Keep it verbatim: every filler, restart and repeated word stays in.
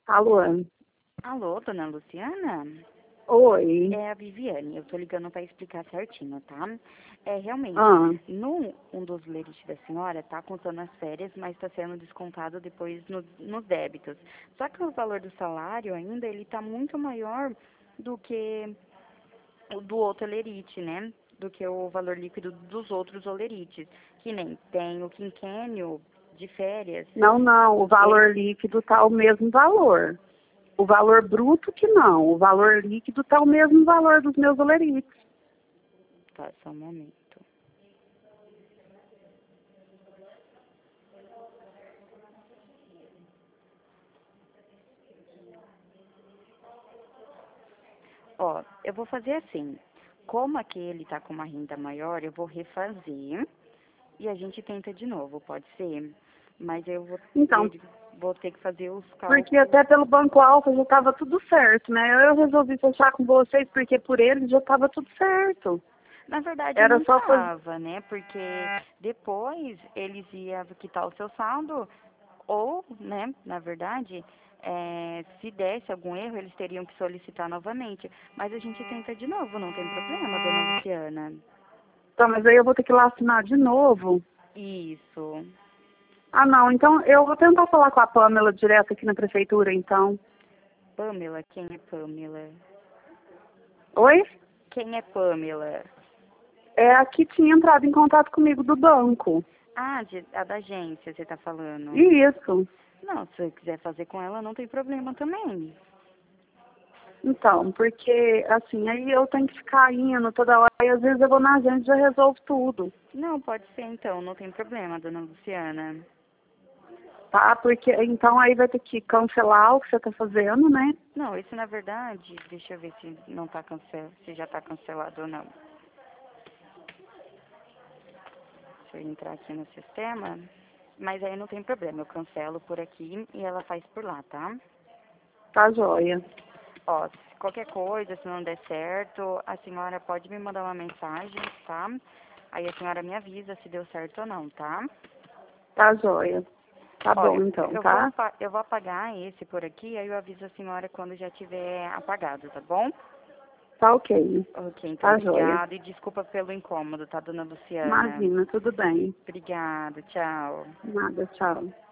Alô? Alô, dona Luciana? Oi. É a Viviane, eu tô ligando para explicar certinho, tá? É, realmente, Ah, no um dos lerites da senhora tá contando as férias, mas está sendo descontado depois no, nos débitos. Só que o valor do salário ainda, ele tá muito maior do que o do outro lerite, né? Do que o valor líquido dos outros olerites. Que nem tem o quinquênio de férias. não, não, o valor Ele... líquido tá o mesmo valor. O valor bruto que não, o valor líquido tá o mesmo valor dos meus olerites. Tá, só um momento. Ó, eu vou fazer assim. Como aquele tá com uma renda maior, eu vou refazer e a gente tenta de novo, pode ser? Mas eu vou Então, ter, vou ter que fazer os porque cálculos. até pelo Banco Alfa já estava tudo certo, né? Eu resolvi fechar com vocês porque por eles já estava tudo certo. Na verdade, Era não só fazer. tava, né? Porque depois eles iam quitar o seu saldo ou, né, na verdade, é, se desse algum erro, eles teriam que solicitar novamente. Mas a gente tenta de novo, não tem problema, dona Luciana. Então, mas aí eu vou ter que ir lá assinar de novo. Isso. Ah, não, então eu vou tentar falar com a Pamela direto aqui na prefeitura, então. Pamela, quem é Pamela? Oi? Quem é Pamela? É a que tinha entrado em contato comigo do banco. Ah, de, a da agência, você tá falando. Isso. Não, se você quiser fazer com ela, não tem problema também. Então, porque assim, aí eu tenho que ficar indo toda hora e às vezes eu vou na agência e já resolvo tudo, Não, pode ser então, não tem problema, dona Luciana. tá? Porque então aí vai ter que cancelar o que você tá fazendo, né? Não, isso na verdade, deixa eu ver se não tá cancel, se já tá cancelado ou não. Deixa eu entrar aqui no sistema. Mas aí não tem problema, eu cancelo por aqui e ela faz por lá, tá? Tá joia. Ó, se qualquer coisa, se não der certo, a senhora pode me mandar uma mensagem, tá? Aí a senhora me avisa se deu certo ou não, tá? Tá joia. Tá Ó, bom eu, então, eu vou, tá? apa- eu vou apagar esse por aqui, aí eu aviso a senhora quando já tiver apagado, tá bom? Tá ok. Ok, então Tá joia. obrigada e desculpa pelo incômodo, tá, dona Luciana? Imagina, tudo bem. Obrigada, tchau. Nada, tchau.